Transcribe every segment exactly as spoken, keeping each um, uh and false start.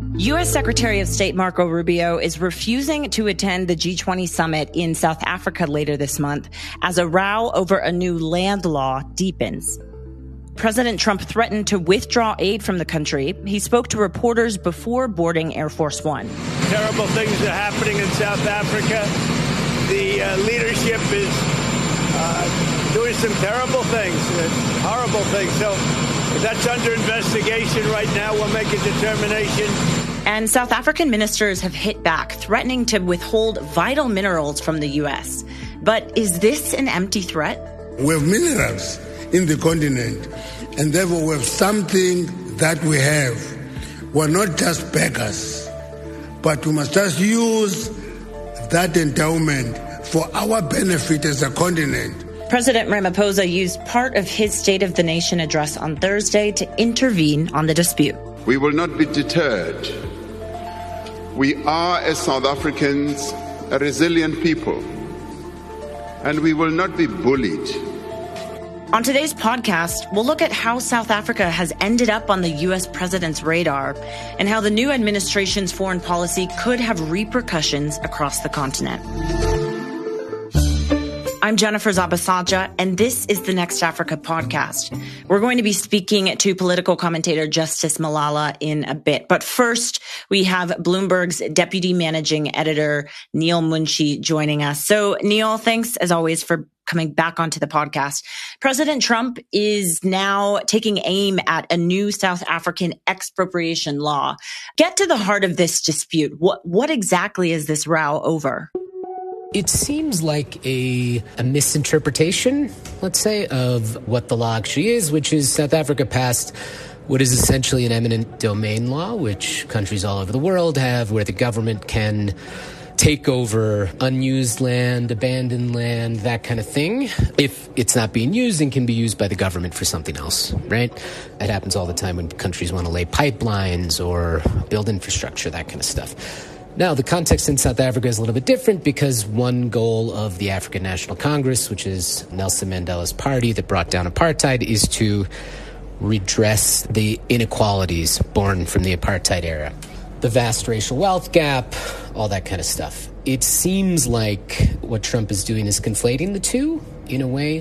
U S Secretary of State Marco Rubio is refusing to attend the G twenty summit in South Africa later this month as a row over a new land law deepens. President Trump threatened to withdraw aid from the country. He spoke to reporters before boarding Air Force One. Terrible things are happening in South Africa. The uh, leadership is uh, doing some terrible things, uh, horrible things. So that's under investigation right now. We'll make a determination. And South African ministers have hit back, threatening to withhold vital minerals from the U S. But is this an empty threat? We have minerals in the continent, and therefore we have something that we have. We're not just beggars, but we must just use that endowment for our benefit as a continent. President Ramaphosa used part of his State of the Nation address on Thursday to intervene on the dispute. We will not be deterred. We are, as South Africans, a resilient people, and we will not be bullied. On today's podcast, we'll look at how South Africa has ended up on the U S president's radar and how the new administration's foreign policy could have repercussions across the continent. I'm Jennifer Zabasajja, and this is the Next Africa podcast. We're going to be speaking to political commentator Justice Malala in a bit. But first, we have Bloomberg's deputy managing editor, Neil Munshi, joining us. So, Neil, thanks as always for coming back onto the podcast. President Trump is now taking aim at a new South African expropriation law. Get to the heart of this dispute. What, what exactly is this row over? It seems like a, a misinterpretation, let's say, of what the law actually is, which is South Africa passed what is essentially an eminent domain law, which countries all over the world have, where the government can take over unused land, abandoned land, that kind of thing, if it's not being used and can be used by the government for something else, right? That happens all the time when countries want to lay pipelines or build infrastructure, that kind of stuff. Now, the context in South Africa is a little bit different because one goal of the African National Congress, which is Nelson Mandela's party that brought down apartheid, is to redress the inequalities born from the apartheid era. The vast racial wealth gap, all that kind of stuff. It seems like what Trump is doing is conflating the two in a way.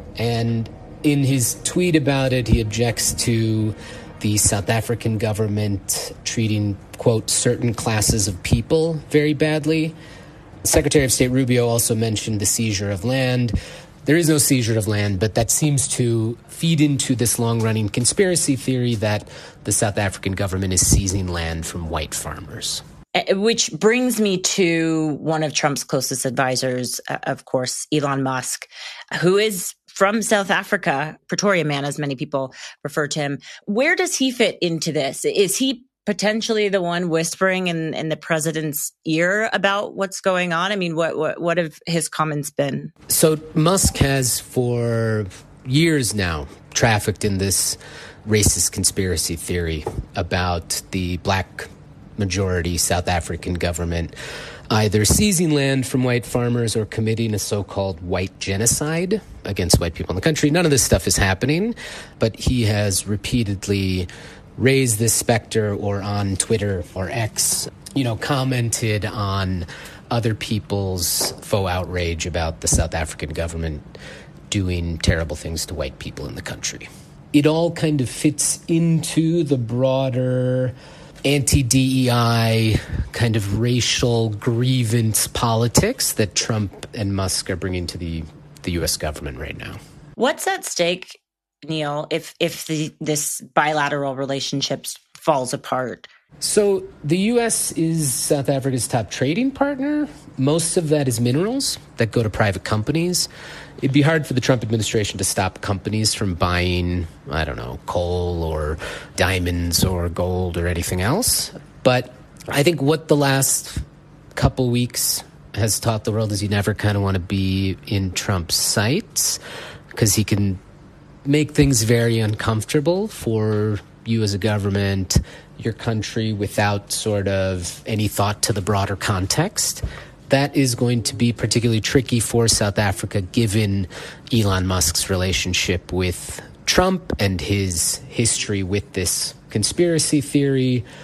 And in his tweet about it, he objects to the South African government treating, quote, certain classes of people very badly. Secretary of State Rubio also mentioned the seizure of land. There is no seizure of land, but that seems to feed into this long-running conspiracy theory that the South African government is seizing land from white farmers. Which brings me to one of Trump's closest advisors, uh, of course, Elon Musk, who is from South Africa, Pretoria man, as many people refer to him. Where does he fit into this? Is he potentially the one whispering in, in the president's ear about what's going on? I mean, what, what, what have his comments been? So Musk has for years now trafficked in this racist conspiracy theory about the black majority South African government either seizing land from white farmers or committing a so-called white genocide against white people in the country. None of this stuff is happening, but he has repeatedly raised this specter or on Twitter or X, you know, commented on other people's faux outrage about the South African government doing terrible things to white people in the country. It all kind of fits into the broader anti-D E I kind of racial grievance politics that Trump and Musk are bringing to the, the U S government right now. What's at stake, Neil, if if the, this bilateral relationship falls apart? So the U S is South Africa's top trading partner. Most of that is minerals that go to private companies. It'd be hard for the Trump administration to stop companies from buying, I don't know, coal or diamonds or gold or anything else. But I think what the last couple weeks has taught the world is you never kind of want to be in Trump's sights because he can make things very uncomfortable for you as a government, your country, without sort of any thought to the broader context. That is going to be particularly tricky for South Africa, given Elon Musk's relationship with Trump and his history with this conspiracy theory.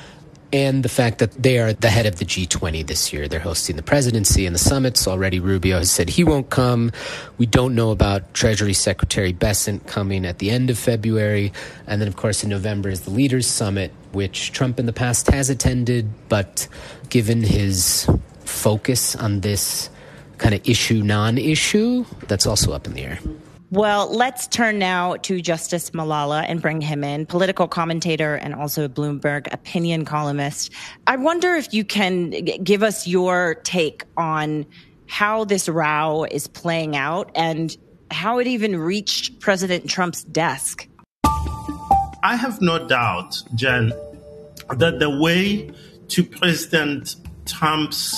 and the fact that they are the head of the G twenty this year. They're hosting the presidency and the summits. Already Rubio has said he won't come. We don't know about Treasury Secretary Bessent coming at the end of February. And then, of course, in November is the Leaders Summit, which Trump in the past has attended. But given his focus on this kind of issue, non-issue, that's also up in the air. Well, let's turn now to Justice Malala and bring him in, political commentator and also a Bloomberg opinion columnist. I wonder if you can g- give us your take on how this row is playing out and how it even reached President Trump's desk. I have no doubt, Jen, that the way to President Trump's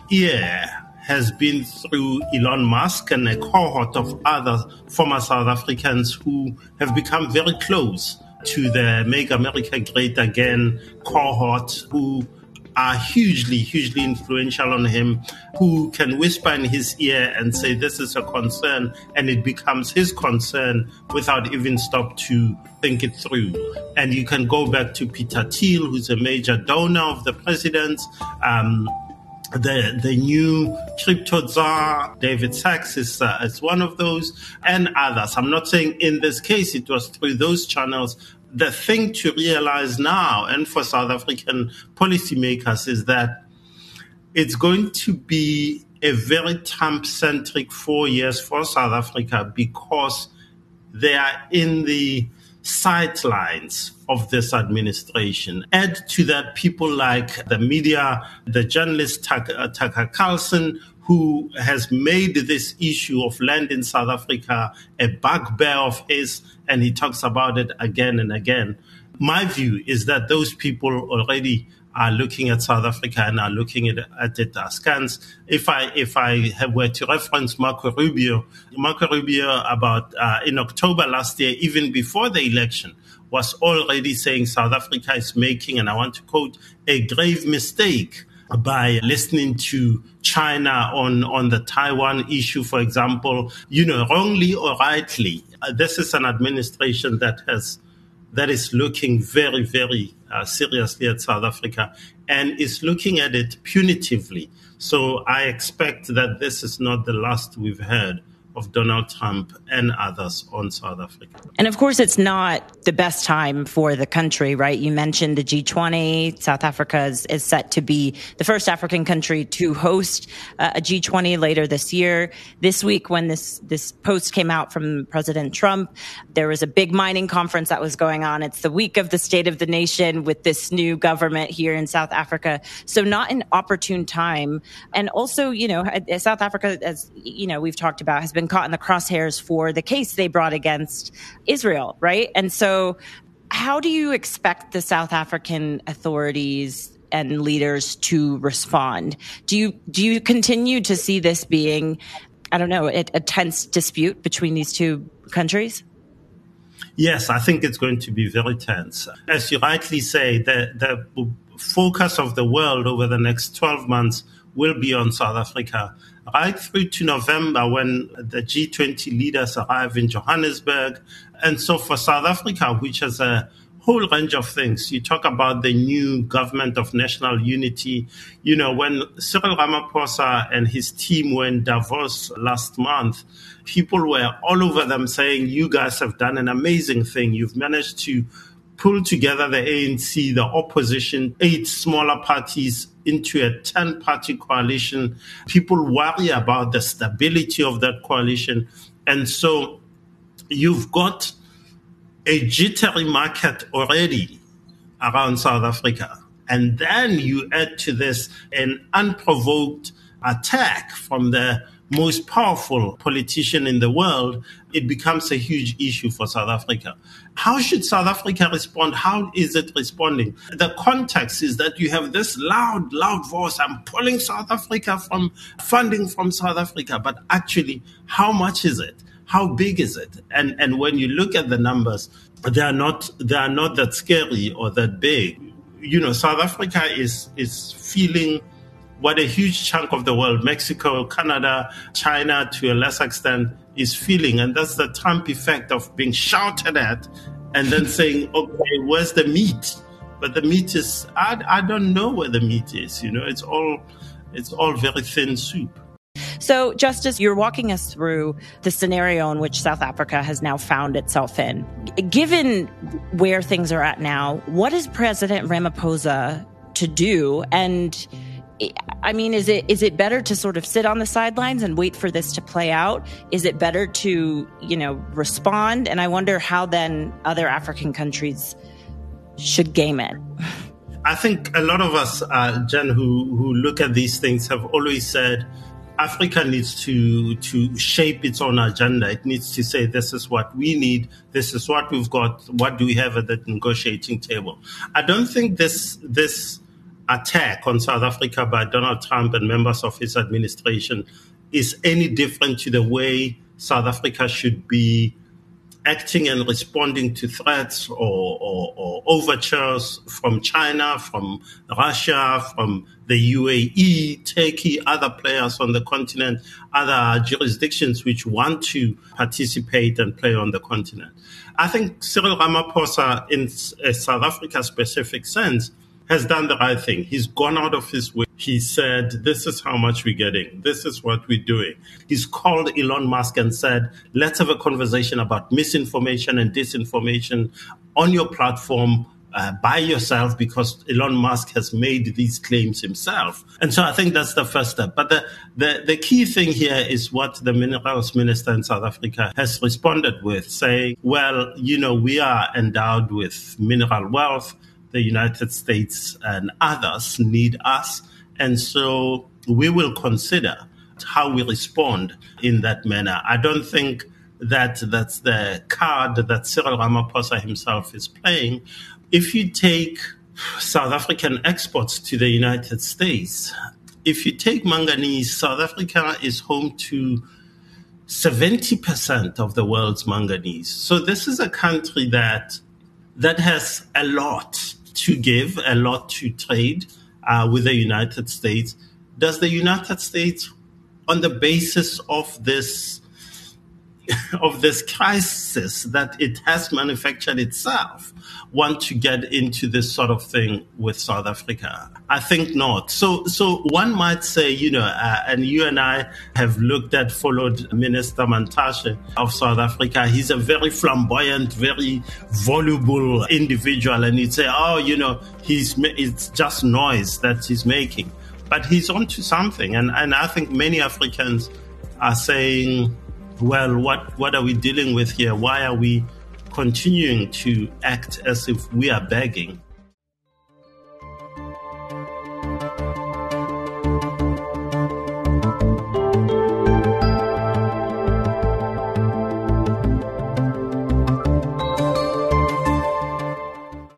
ear has been through Elon Musk and a cohort of other former South Africans who have become very close to the Make America Great Again cohort, who are hugely, hugely influential on him, who can whisper in his ear and say this is a concern, and it becomes his concern without even stop to think it through. And you can go back to Peter Thiel, who's a major donor of the president, um, The the new crypto czar, David Sachs, is, uh, is one of those, and others. I'm not saying in this case it was through those channels. The thing to realize now, and for South African policymakers, is that it's going to be a very Trump-centric four years for South Africa because they are in the sidelines of this administration. Add to that people like the media, the journalist Tucker, Tucker Carlson, who has made this issue of land in South Africa a bugbear of his, and he talks about it again and again. My view is that those people already are looking at South Africa and are looking at, at it askance. If I if I have, were to reference Marco Rubio, Marco Rubio about uh, in October last year, even before the election, was already saying South Africa is making, and I want to quote, a grave mistake by listening to China on, on the Taiwan issue, for example. You know, wrongly or rightly, uh, this is an administration that has that is looking very, very uh, seriously at South Africa and is looking at it punitively. So I expect that this is not the last we've heard of Donald Trump and others on South Africa. And of course, it's not the best time for the country, right? You mentioned the G twenty. South Africa is, is set to be the first African country to host uh, a G twenty later this year. This week, when this, this post came out from President Trump, there was a big mining conference that was going on. It's the week of the State of the Nation with this new government here in South Africa. So not an opportune time. And also, you know, South Africa, as you know, we've talked about, has been caught in the crosshairs for the case they brought against Israel, right? And so how do you expect the South African authorities and leaders to respond? Do you do you continue to see this being, I don't know, a, a tense dispute between these two countries? Yes, I think it's going to be very tense. As you rightly say, the, the focus of the world over the next twelve months will be on South Africa, right through to November when the G twenty leaders arrive in Johannesburg. And so for South Africa, which has a whole range of things, you talk about the new government of national unity. You know, when Cyril Ramaphosa and his team were in Davos last month, people were all over them saying, you guys have done an amazing thing. You've managed to pull together the A N C, the opposition, eight smaller parties into a ten-party coalition. People worry about the stability of that coalition. And so you've got a jittery market already around South Africa. And then you add to this an unprovoked attack from the most powerful politician in the world. It becomes a huge issue for South Africa. How should South Africa respond? How is it responding? The context is that you have this loud, loud voice. I'm pulling South Africa from funding from South Africa. But actually, how much is it? How big is it? And and when you look at the numbers, they are not they are not that scary or that big. You know, South Africa is is feeling what a huge chunk of the world, Mexico, Canada, China, to a lesser extent, is feeling. And that's the Trump effect of being shouted at and then saying, okay, where's the meat? But the meat is, I, I don't know where the meat is. You know, it's all, it's all very thin soup. So, Justice, you're walking us through the scenario in which South Africa has now found itself in. Given where things are at now, what is President Ramaphosa to do? And I mean, is it is it better to sort of sit on the sidelines and wait for this to play out? Is it better to, you know, respond? And I wonder how then other African countries should game it. I think a lot of us, uh, Jen, who, who look at these things have always said Africa needs to to shape its own agenda. It needs to say, this is what we need. This is what we've got. What do we have at the negotiating table? I don't think this this attack on South Africa by Donald Trump and members of his administration is any different to the way South Africa should be acting and responding to threats or, or, or overtures from China, from Russia, from the U A E, Turkey, other players on the continent, other jurisdictions which want to participate and play on the continent. I think Cyril Ramaphosa, in a South Africa specific sense, has done the right thing. He's gone out of his way. He said, this is how much we're getting. This is what we're doing. He's called Elon Musk and said, let's have a conversation about misinformation and disinformation on your platform uh, by yourself, because Elon Musk has made these claims himself. And so I think that's the first step. But the, the, the key thing here is what the Minerals Minister in South Africa has responded with, saying, well, you know, we are endowed with mineral wealth. The United States and others need us. And so we will consider how we respond in that manner. I don't think that that's the card that Cyril Ramaphosa himself is playing. If you take South African exports to the United States, if you take manganese, South Africa is home to seventy percent of the world's manganese. So this is a country that that has a lot to give, a lot to trade uh, with the United States. Does the United States, on the basis of this of this crisis that it has manufactured itself, want to get into this sort of thing with South Africa? I think not. So, so one might say, you know, uh, and you and I have looked at, followed Minister Mantashe of South Africa. He's a very flamboyant, very voluble individual. And you'd say, oh, you know, he's it's just noise that he's making. But he's onto something. And, and I think many Africans are saying, well, what, what are we dealing with here? Why are we continuing to act as if we are begging?